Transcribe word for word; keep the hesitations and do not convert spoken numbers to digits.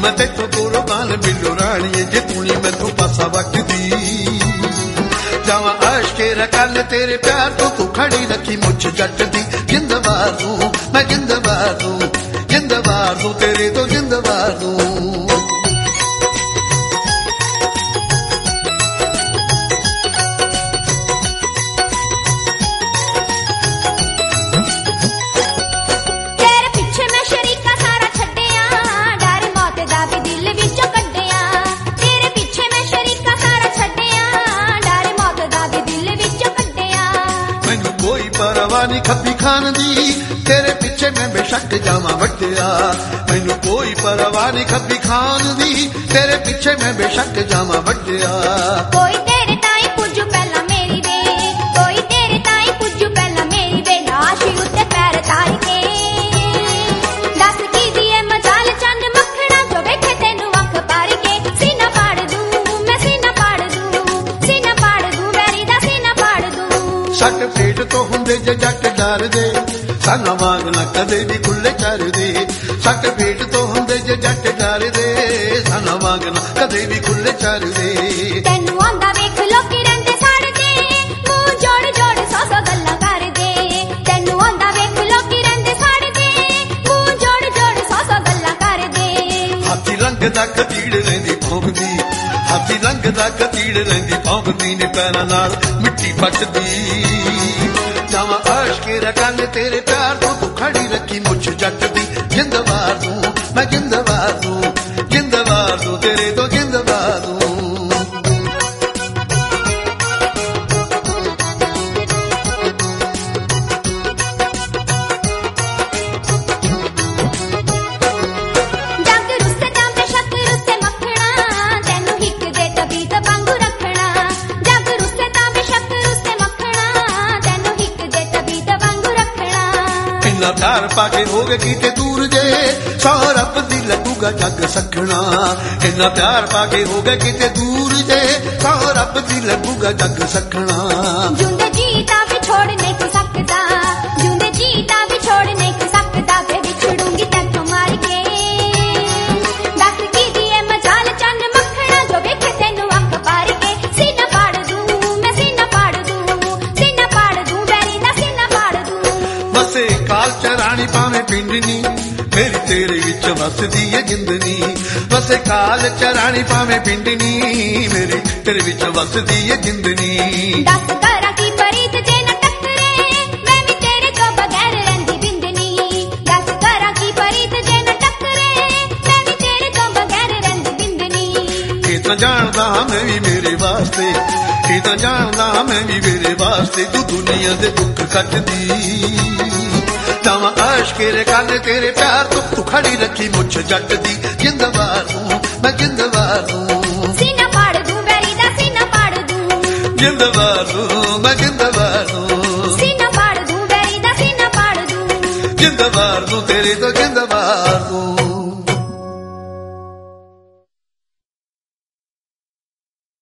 मैं तेथों कुर्बान बिल्लो राणिए जे तू नी मैथों पासा वटदी जावा आशके रकल तेरे प्यार तो तू खड़ी रखी मुझ जट दी जिंदवार दूं मैं जिंदवार दूं जिंदवार दूं तेरे तो जिंदवार दूं परवानी खब्बी खान दी तेरे पिछे मैं बेशक जावा वड्डिया मैनू कोई परवानी खब्बी खान दी तेरे पिछे मैं बेशक जावा वड्डिया कोई तेरे ताई पुजू पहला मेरी वे कोई तेरे ताई पुजू पहला मेरी वे लाश उत्ते पैर ताई के दस की दिए मजाल चंद मखना जो वेखे तेनू अख पार के सीना पाड़ दूं मैं सीना पाड़ दूं सीना पाड़ दूं बैरी दा सीना पाड़ दूं सट पेट तो हुंदे जे जट डर दे साना वांग ना कदे भी खुले कर दे सट पेट तो हुंदे जे जट डर दे साना वांग ना कदे भी खुले कर दे तेनू आंदा वेख लोकी रंदे सड़ दे मुंह जोड़ जोड़ सौ सौ गल्लां कर दे तेनू आंदा वेख लोकी रंदे सड़ दे मुंह जोड़ जोड़ सौ सौ गल्लां कर दे हाथी रंग दा कतीड़ रहिंदी भौंकदी हाथी रंग दा कतीड़ रहिंदी भौंकदी ने पैरां नाल मिट्टी पटदी जावा आशके रकल तेरे प्यार तो तू खड़ी रखी मुझ जट दी जिंदवार दूं मैं जिंदवार दूं जिंदवार दूं तेरे तो जिंदवार दूं प्यार पाके हो गए किते दूर जे सौ रब दी लगूगा जग सखना इन्ना प्यार पाके हो गए किते दूर जे सौ रब दी लगूगा जग सखना जुंदे जीता भी छोड़ नहीं तू सकता जुंदे जीता भी छोड़ नहीं तू सकता ते बिछड़ूंगी तेथों मार के दस की दिए मजाल चंद मखना जो वेखे तेनू अख पार के सीना पाड़ दूं मैं सीना पाड़ दूं सीना पाड़ दूं बैरी दा सीना पाड़ दूं बसे काल चरानी पावे पिंडनी मेरी तेरे विच वसदी है जिंदनी बसे काल चरानी पावे पिंडनी मेरी तेरे विच वसदी है जिंदनी दस करा की परीत जे न टकरे मैं भी तेरे तो बगैर रंदी बिंदनी दस करा की परीत जे न टकरे मैं भी तेरे तो बगैर रंदी बिंदनी ये तो जानदा मैं भी मेरे वास्ते ये तो जानदा मैं भी मेरे वास्ते तू दुनिया दे दुख कटदी जावा आशके रकल तेरे प्यार तो तू खड़ी रखी मुझ जट दी जिंदवार दूं मैं जिंदवार दूं सीना पाड़ दूं बैरी दा सीना पाड़ दूं जिंदवार दूं मैं जिंदवार दूं सीना पाड़ दूं बैरी दा सीना पाड़ दूं जिंदवार दूं तेरे तो जिंदवार दूं।